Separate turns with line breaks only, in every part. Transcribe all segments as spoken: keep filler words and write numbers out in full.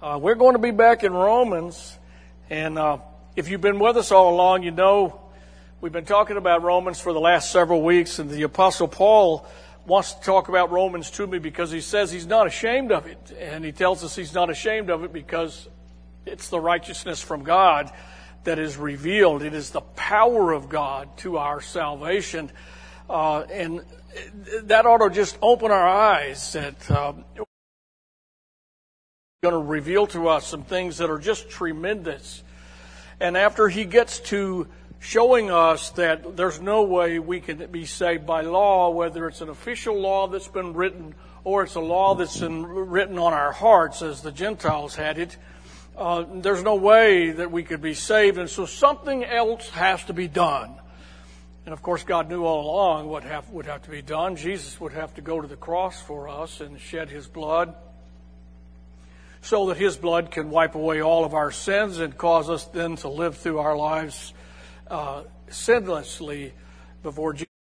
Uh, we're going to be back in Romans, and uh, if you've been with us all along, you know we've been talking about Romans for the last several weeks, and the Apostle Paul wants to talk about Romans to me because he says he's not ashamed of it, and he tells us he's not ashamed of it because it's the righteousness from God that is revealed. It is the power of God to our salvation, uh, and that ought to just open our eyes that uh, going to reveal to us some things that are just tremendous. And after he gets to showing us that there's no way we can be saved by law, whether it's an official law that's been written or it's a law that's been written on our hearts as the Gentiles had it, uh, there's no way that we could be saved. And so something else has to be done. And of course, God knew all along what have, would have to be done. Jesus would have to go to the cross for us and shed his blood, so that his blood can wipe away all of our sins and cause us then to live through our lives uh, sinlessly before Jesus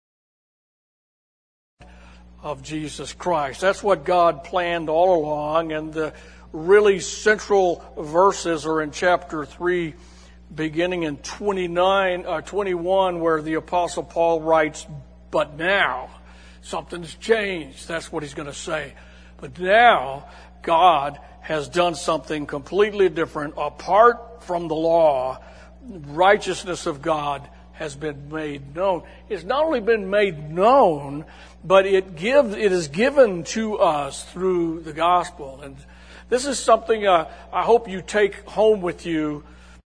of Jesus Christ. That's what God planned all along, and the really central verses are in chapter three, beginning in twenty-nine, uh, twenty-one, where the Apostle Paul writes, "But now something's changed." That's what he's going to say. But now God has done something completely different. Apart from the law, righteousness of God has been made known. It's not only been made known, but it gives, it is given to us through the gospel. And this is something uh, I hope you take home with you,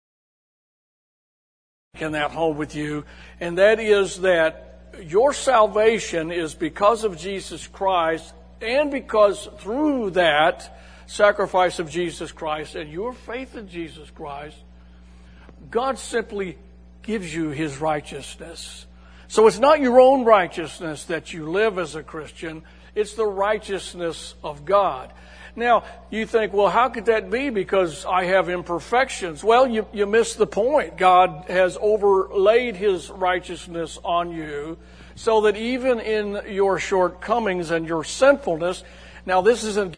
in that home with you, and that is that your salvation is because of Jesus Christ, and because through that sacrifice of Jesus Christ and your faith in Jesus Christ, God simply gives you his righteousness. So it's not your own righteousness that you live as a Christian. It's the righteousness of God. Now, you think, well, how could that be? Because I have imperfections. Well, you, you miss the point. God has overlaid his righteousness on you so that even in your shortcomings and your sinfulness, now this isn't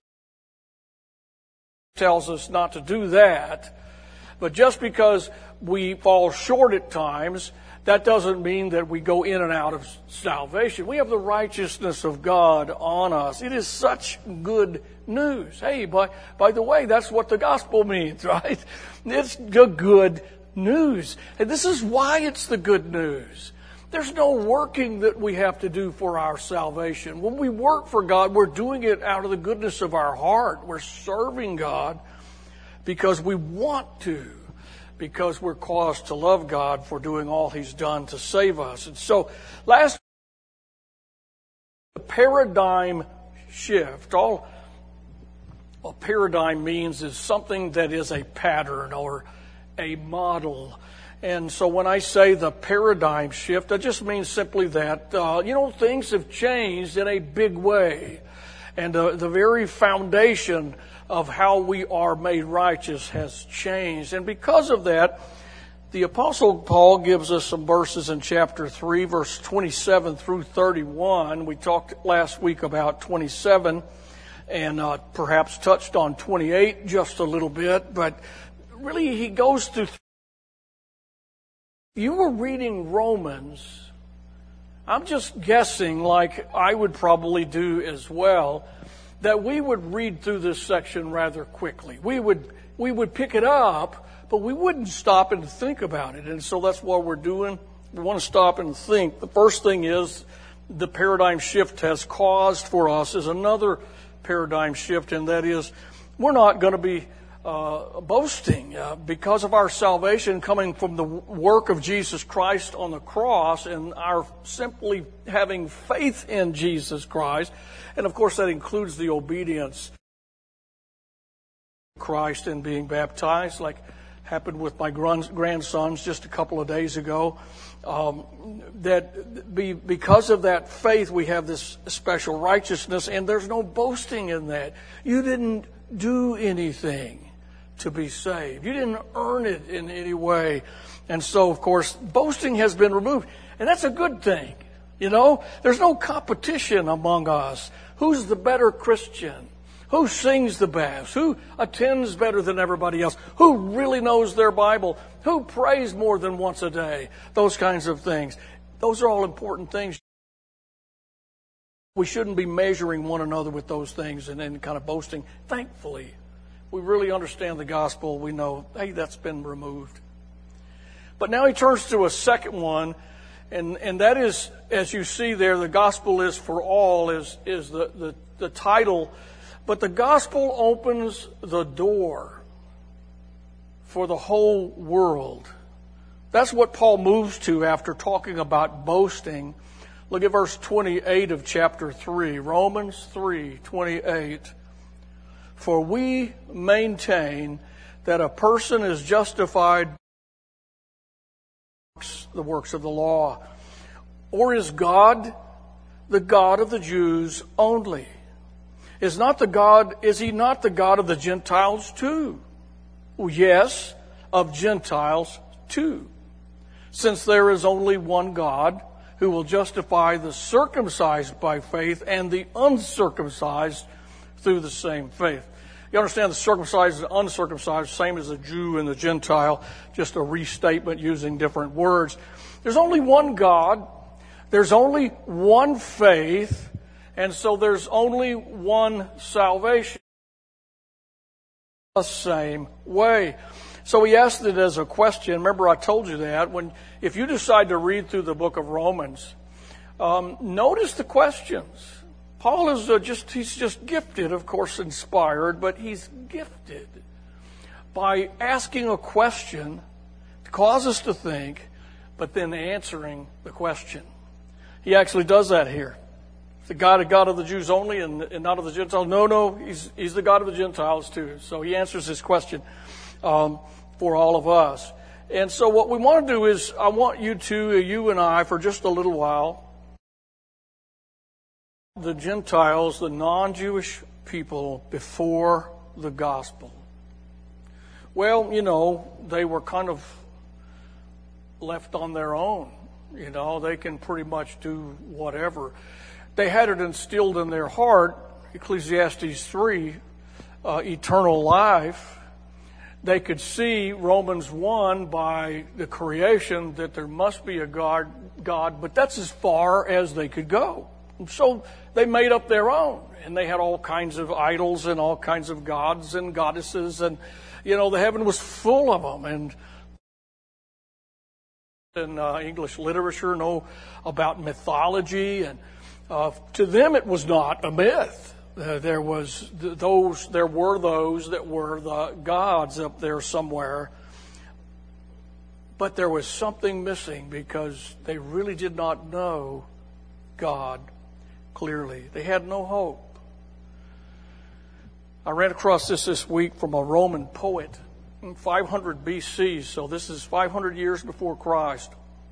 tells us not to do that, but just because we fall short at times, that doesn't mean that we go in and out of salvation. We have the righteousness of God on us. It is such good news. Hey, by, by the way, that's what the gospel means, right? It's the good news. And this is why it's the good news. There's no working that we have to do for our salvation. When we work for God, we're doing it out of the goodness of our heart. We're serving God because we want to, because we're caused to love God for doing all he's done to save us. And so, last, the paradigm shift. All a paradigm means is something that is a pattern or a model. And so when I say the paradigm shift, I just mean simply that, uh, you know, things have changed in a big way. And uh, the very foundation of how we are made righteous has changed. And because of that, the Apostle Paul gives us some verses in chapter three, verse twenty-seven through thirty-one. We talked last week about twenty-seven and uh, perhaps touched on twenty-eight just a little bit. But really, he goes through... You were reading Romans, I'm just guessing, like I would probably do as well, that we would read through this section rather quickly. We would we would pick it up, but we wouldn't stop and think about it. And so that's what we're doing. We want to stop and think. The first thing is the paradigm shift has caused for us is another paradigm shift, and that is we're not going to be Uh, boasting uh, because of our salvation coming from the work of Jesus Christ on the cross and our simply having faith in Jesus Christ. And of course that includes the obedience to Christ and being baptized, like happened with my grandsons just a couple of days ago. Um, that be, because of that faith we have this special righteousness, and there's no boasting in that. You didn't do anything to be saved. You didn't earn it in any way. And so, of course, boasting has been removed. And that's a good thing. You know, there's no competition among us. Who's the better Christian? Who sings the best? Who attends better than everybody else? Who really knows their Bible? Who prays more than once a day? Those kinds of things. Those are all important things. We shouldn't be measuring one another with those things and then kind of boasting. Thankfully, we really understand the gospel. We know, hey, that's been removed. But now he turns to a second one, and, and that is, as you see there, the gospel is for all, is, is the, the, the title. But the gospel opens the door for the whole world. That's what Paul moves to after talking about boasting. Look at verse twenty-eight of chapter three, Romans three twenty-eight. For we maintain that a person is justified by the works of the law. Or is God the God of the Jews only? Is not the God, is he not the God of the Gentiles too? Yes, of Gentiles too. Since there is only one God who will justify the circumcised by faith and the uncircumcised through the same faith. You understand the circumcised and uncircumcised, same as the Jew and the Gentile, just a restatement using different words. There's only one God. There's only one faith. And so there's only one salvation. The same way. So he asked it as a question. Remember, I told you that. When, if you decide to read through the book of Romans, um, notice the questions. Paul is uh, just, he's just gifted, of course, inspired, but he's gifted by asking a question to cause us to think, but then answering the question. He actually does that here. The God, a God of the Jews only and, and not of the Gentiles. No, no, he's, he's the God of the Gentiles too. So he answers this question um, for all of us. And so what we want to do is, I want you to, you and I, for just a little while, the Gentiles, the non-Jewish people before the gospel. Well, you know, they were kind of left on their own. You know, they can pretty much do whatever. They had it instilled in their heart, Ecclesiastes three, uh, eternal life. They could see Romans one by the creation that there must be a God, God, but that's as far as they could go. And so they made up their own, and they had all kinds of idols and all kinds of gods and goddesses, and you know the heaven was full of them. And in uh, English literature, know about mythology, and uh, to them it was not a myth. Uh, there was th- those, there were those that were the gods up there somewhere, but there was something missing because they really did not know God clearly. They had no hope. I ran across this this week from a Roman poet in five hundred B C, so this is five hundred years before Christ.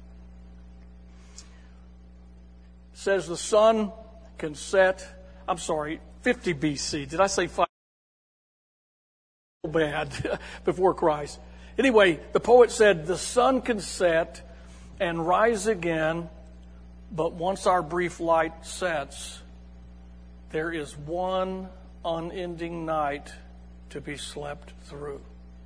It says the sun can set, I'm sorry, fifty B C. Did I say five? Bad before Christ. Anyway, the poet said the sun can set and rise again, but once our brief light sets, there is one unending night to be slept through.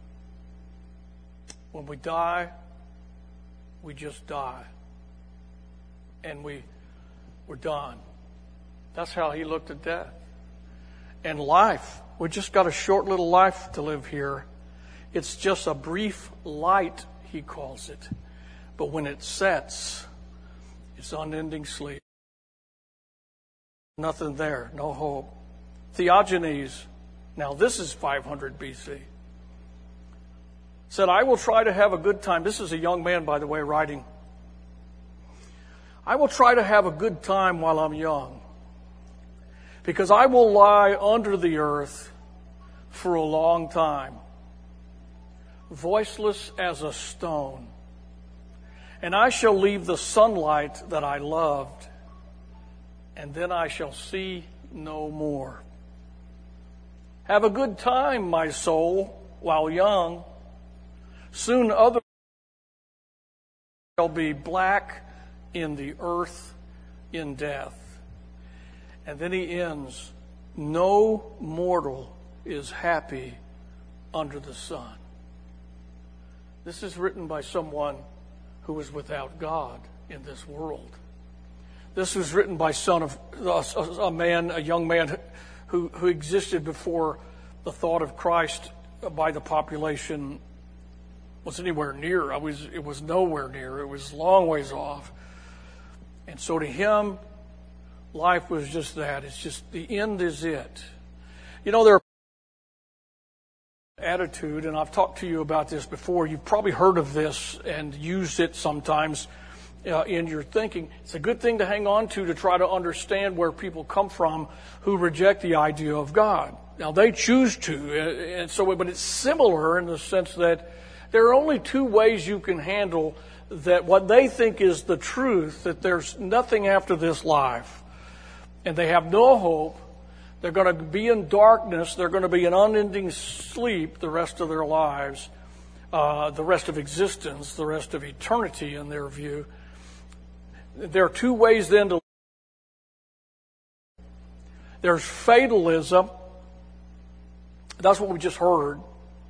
When we die, we just die. And we, we're done. That's how he looked at death. And life, we just got a short little life to live here. It's just a brief light, he calls it. But when it sets, it's unending sleep. Nothing there, no hope. Theogenes, now this is five hundred B C, said, I will try to have a good time. This is a young man, by the way, writing. I will try to have a good time while I'm young, because I will lie under the earth for a long time, voiceless as a stone. And I shall leave the sunlight that I loved, and then I shall see no more. Have a good time, my soul, while young. Soon others shall be black in the earth in death. And then he ends, no mortal is happy under the sun. This is written by someone who was without God in this world. This was written by son of a man, a young man who, who existed before the thought of Christ by the population was anywhere near. I was, it was nowhere near. It was a long ways off. And so to him, life was just that. It's just the end is it. You know, there are attitude, and I've talked to you about this before. You've probably heard of this and used it sometimes uh, in your thinking. It's a good thing to hang on to to try to understand where people come from who reject the idea of God. Now, they choose to, and so, but it's similar in the sense that there are only two ways you can handle that what they think is the truth, that there's nothing after this life, and they have no hope. They're going to be in darkness. They're going to be in unending sleep the rest of their lives, uh, the rest of existence, the rest of eternity in their view. There are two ways then to live. There's fatalism. That's what we just heard.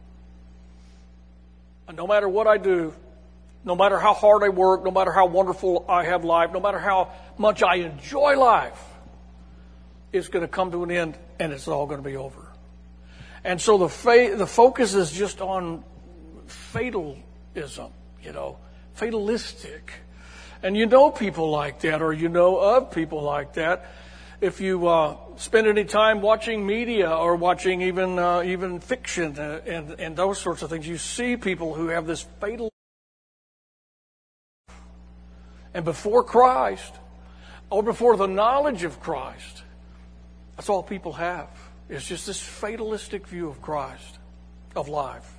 And no matter what I do, no matter how hard I work, no matter how wonderful I have life, no matter how much I enjoy life, it's going to come to an end and it's all going to be over. And so the fa- the focus is just on fatalism, you know, fatalistic. And you know people like that, or you know of people like that. If you uh, spend any time watching media or watching even uh, even fiction and, and and those sorts of things, you see people who have this fatal. And before Christ, or before the knowledge of Christ, that's all people have. It's just this fatalistic view of Christ, of life.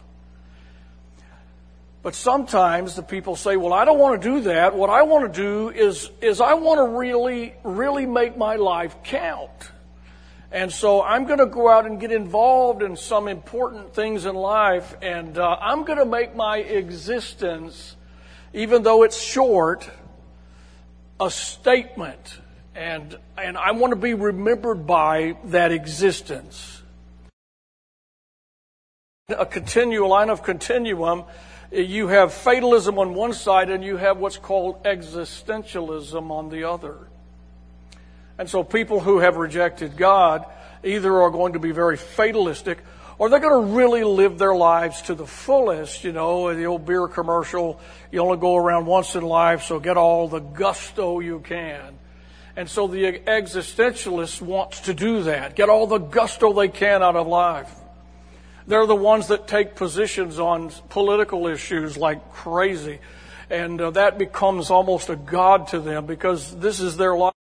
But sometimes the people say, well, I don't want to do that. What I want to do is, is I want to really, really make my life count. And so I'm going to go out and get involved in some important things in life, and uh, I'm going to make my existence, even though it's short, a statement. And and I want to be remembered by that existence. A continual line of continuum. You have fatalism on one side and you have what's called existentialism on the other. And so people who have rejected God either are going to be very fatalistic or they're going to really live their lives to the fullest. You know, the old beer commercial, you only go around once in life, so get all the gusto you can. And so the existentialist wants to do that, get all the gusto they can out of life. They're the ones that take positions on political issues like crazy. And uh, that becomes almost a god to them because this is their life.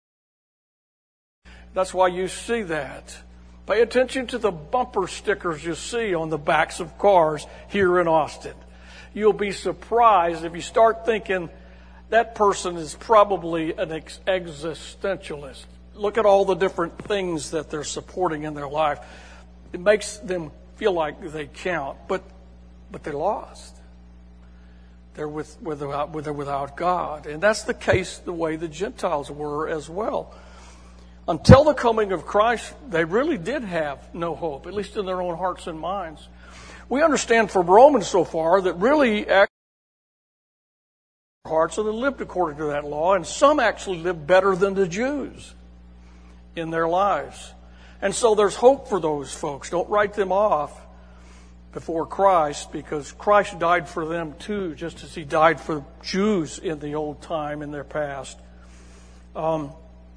That's why you see that. Pay attention to the bumper stickers you see on the backs of cars here in Austin. You'll be surprised if you start thinking that person is probably an ex- existentialist. Look at all the different things that they're supporting in their life. It makes them feel like they count, but but they're lost. They're with, without, they're without God. And that's the case the way the Gentiles were as well. Until the coming of Christ, they really did have no hope, at least in their own hearts and minds. We understand from Romans so far that really hearts, so they lived according to that law, and some actually lived better than the Jews in their lives. And so there's hope for those folks. Don't write them off before Christ, because Christ died for them too, just as He died for Jews in the old time, in their past. Um,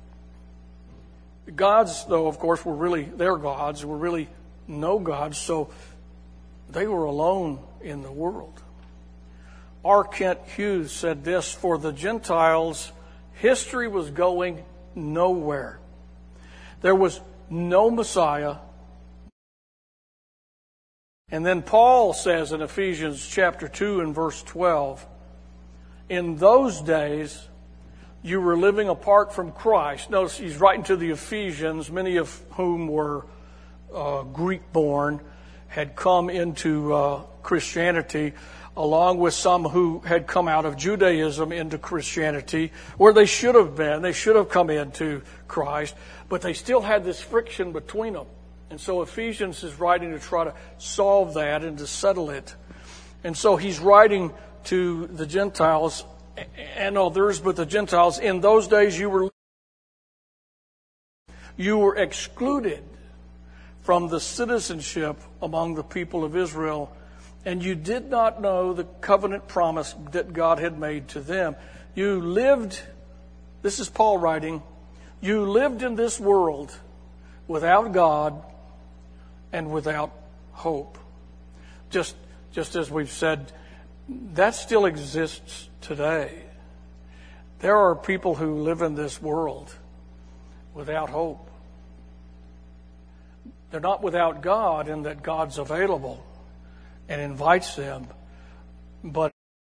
gods, though, of course, were really their gods, were really no gods, so they were alone in the world. R. Kent Hughes said this: for the Gentiles, history was going nowhere. There was no Messiah. And then Paul says in Ephesians chapter two and verse twelve, in those days you were living apart from Christ. Notice he's writing to the Ephesians, many of whom were uh, Greek-born. had come into uh, Christianity, along with some who had come out of Judaism into Christianity, where they should have been. They should have come into Christ, but they still had this friction between them. And so Ephesians is writing to try to solve that and to settle it. And so he's writing to the Gentiles and others, but the Gentiles, in those days you were you were excluded from the citizenship among the people of Israel, and you did not know the covenant promise that God had made to them. You lived, this is Paul writing, you lived in this world without God and without hope. Just, just as we've said, that still exists today. There are people who live in this world without hope. They're not without God in that God's available and invites them, but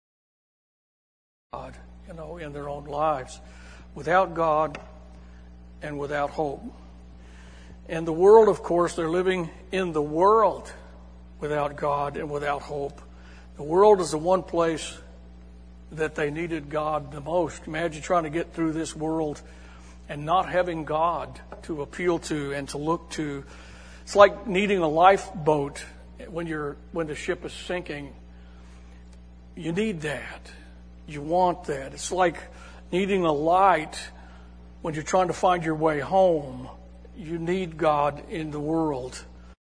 God, you know, in their own lives, without God and without hope. And the world, of course, they're living in the world without God and without hope. The world is the one place that they needed God the most. Imagine trying to get through this world and not having God to appeal to and to look to. It's like needing a lifeboat when you're when the ship is sinking. You need that. You want that. It's like needing a light when you're trying to find your way home. You need God in the world.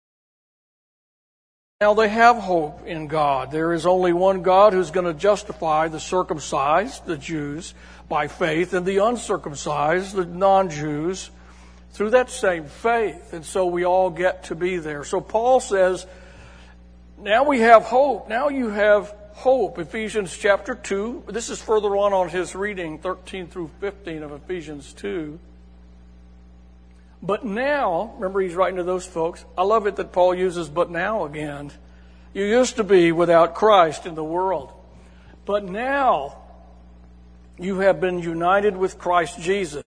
Now they have hope in God. There is only one God who's going to justify the circumcised, the Jews, by faith, and the uncircumcised, the non-Jews, through that same faith. And so we all get to be there. So Paul says, now we have hope. Now you have hope. Ephesians chapter two. This is further on on his reading, thirteen through fifteen of Ephesians two. But now, remember he's writing to those folks. I love it that Paul uses but now again. You used to be without Christ in the world. But now you have been united with Christ Jesus.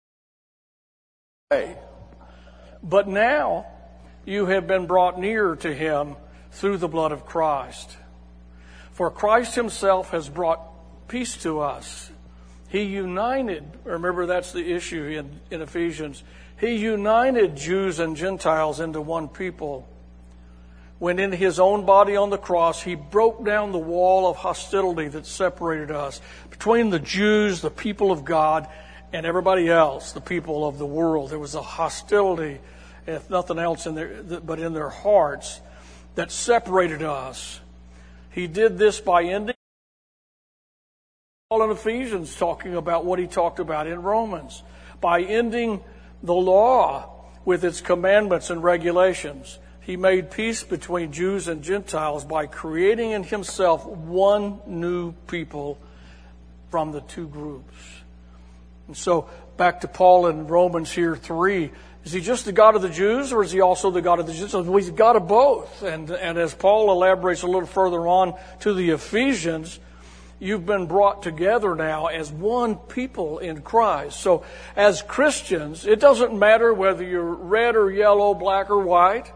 But now you have been brought near to him through the blood of Christ. For Christ himself has brought peace to us. He united, remember that's the issue in, in Ephesians. He united Jews and Gentiles into one people. When in his own body on the cross, he broke down the wall of hostility that separated us between the Jews, the people of God, and everybody else, the people of the world. There was a hostility, if nothing else, in their, but in their hearts that separated us. He did this by ending. Paul in Ephesians talking about what he talked about in Romans. By ending the law with its commandments and regulations. He made peace between Jews and Gentiles by creating in himself one new people from the two groups. And so back to Paul in Romans here three. Is he just the God of the Jews or is he also the God of the Gentiles? Well, he's God of both. And, and as Paul elaborates a little further on to the Ephesians, you've been brought together now as one people in Christ. So as Christians, it doesn't matter whether you're red or yellow, black or white.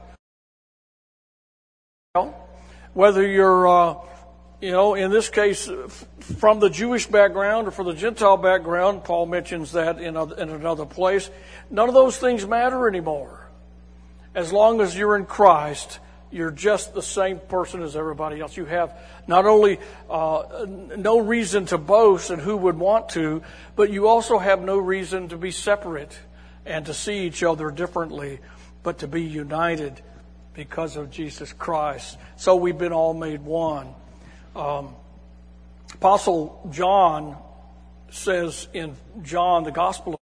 Whether you're, uh, you know, in this case, from the Jewish background or from the Gentile background, Paul mentions that in, a, in another place. None of those things matter anymore. As long as you're in Christ, you're just the same person as everybody else. You have not only uh, no reason to boast, and who would want to, but you also have no reason to be separate and to see each other differently, but to be united because of Jesus Christ. So we've been all made one. Um, Apostle John says in John, the Gospel,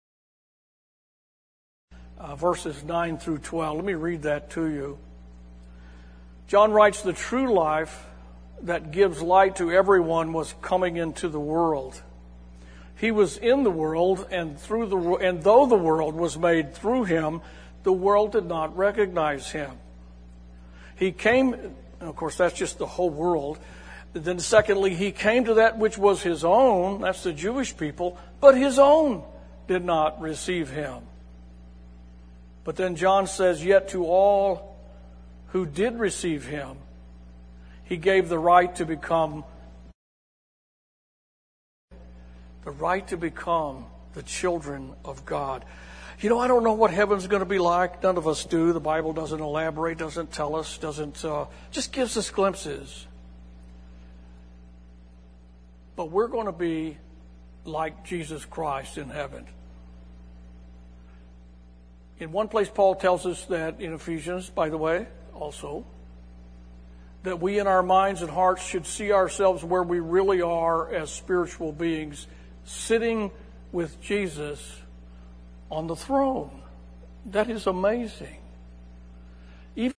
uh, verses nine through twelve. Let me read that to you. John writes, the true life that gives light to everyone was coming into the world. He was in the world, and through the and though the world was made through him, the world did not recognize him. He came, and of course that's just the whole world. Then secondly, he came to that which was his own, that's the Jewish people, but his own did not receive him. But then John says, yet to all who did receive him, he gave the right to become the right to become the children of God. You know, I don't know what heaven's going to be like. None of us do. The Bible doesn't elaborate, doesn't tell us, doesn't, uh, just gives us glimpses. But we're going to be like Jesus Christ in heaven. In one place, Paul tells us that in Ephesians, by the way, also, that we in our minds and hearts should see ourselves where we really are as spiritual beings, sitting with Jesus on the throne. That is amazing. Even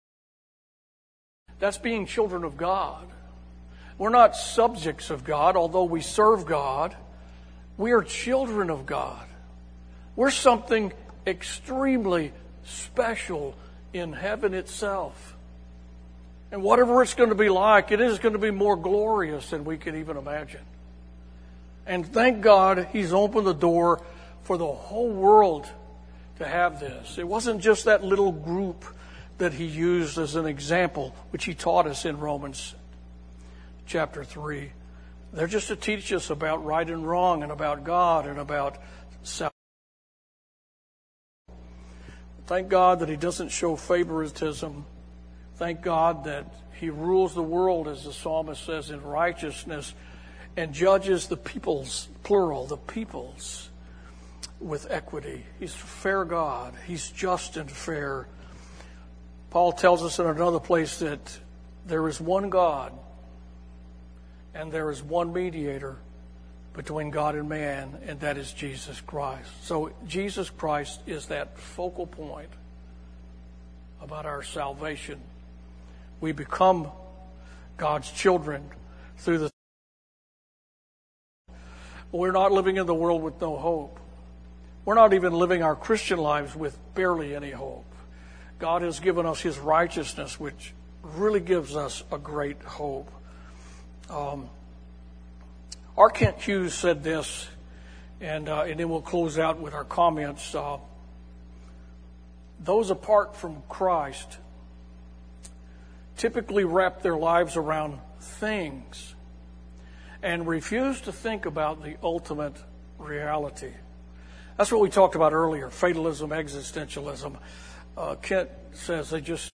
that's being children of God. We're not subjects of God, although we serve God. We are children of God. We're something extremely special in heaven itself. And whatever it's going to be like, it is going to be more glorious than we can even imagine. And thank God He's opened the door for the whole world to have this. It wasn't just that little group that He used as an example, which He taught us in Romans chapter three. They're just to teach us about right and wrong and about God and about salvation. Thank God that He doesn't show favoritism. Thank God that He rules the world, as the psalmist says, in righteousness and judges the peoples, plural, the peoples, with equity. He's a fair God. He's just and fair. Paul tells us in another place that there is one God and there is one mediator between God and man, and that is Jesus Christ. So Jesus Christ is that focal point about our salvation. We become God's children through the... We're not living in the world with no hope. We're not even living our Christian lives with barely any hope. God has given us His righteousness, which really gives us a great hope. Um, R. Kent Hughes said this, and, uh, and then we'll close out with our comments. Uh, Those apart from Christ typically wrap their lives around things and refuse to think about the ultimate reality. That's what we talked about earlier, fatalism, existentialism. Uh, Kent says they just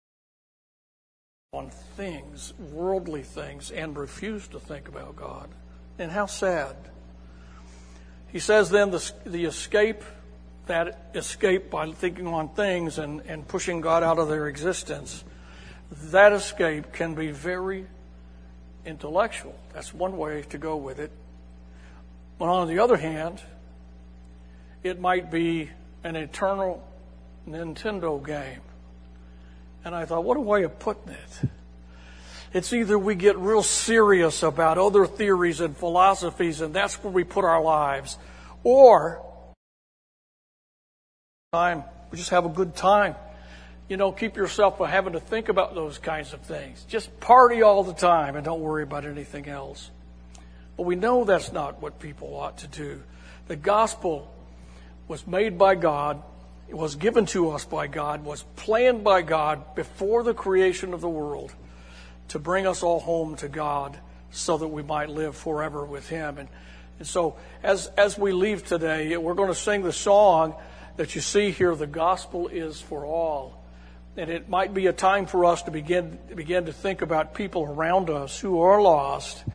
on things, worldly things, and refuse to think about God. And how sad. He says then the, the escape, that escape by thinking on things and, and pushing God out of their existence, that escape can be very intellectual. That's one way to go with it. But on the other hand, it might be an eternal Nintendo game. And I thought, what a way of putting it. It's either we get real serious about other theories and philosophies, and that's where we put our lives, or time we just have a good time. You know, keep yourself from having to think about those kinds of things. Just party all the time and don't worry about anything else. But we know that's not what people ought to do. The gospel was made by God. It was given to us by God, was planned by God before the creation of the world to bring us all home to God so that we might live forever with Him. And, and so as, as we leave today, we're going to sing the song that you see here, The Gospel is for All. And it might be a time for us to begin, begin to think about people around us who are lost,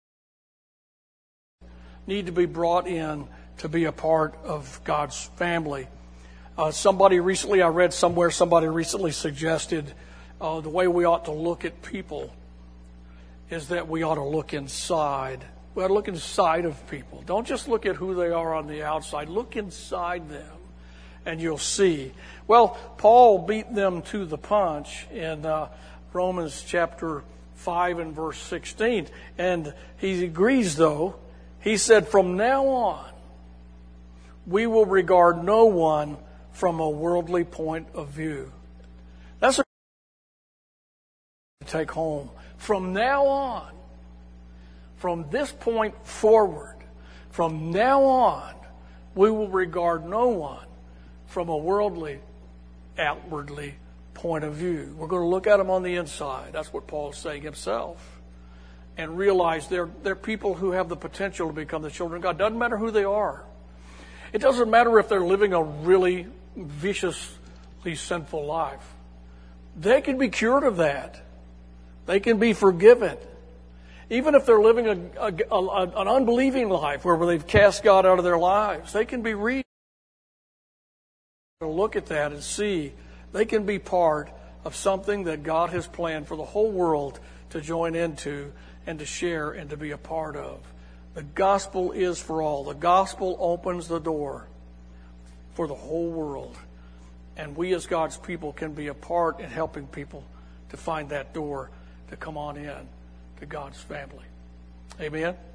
need to be brought in to be a part of God's family. Uh, somebody recently, I read somewhere, somebody recently suggested uh, the way we ought to look at people is that we ought to look inside. We ought to look inside of people. Don't just look at who they are on the outside. Look inside them, and you'll see. Well, Paul beat them to the punch in uh, Romans chapter five and verse sixteen. And he agrees, though. He said, from now on, we will regard no one from a worldly point of view. That's a to take home. From now on, from this point forward, from now on, we will regard no one from a worldly, outwardly point of view. We're going to look at them on the inside. That's what Paul's saying himself. And realize they're, they're people who have the potential to become the children of God. Doesn't matter who they are. It doesn't matter if they're living a really viciously sinful life. They can be cured of that. They can be forgiven. Even if they're living a, a, a, an unbelieving life where they've cast God out of their lives, they can be reached. Look at that and see they can be part of something that God has planned for the whole world to join into and to share and to be a part of. The gospel is for all. The gospel opens the door for the whole world. And we as God's people can be a part in helping people to find that door to come on in to God's family. Amen.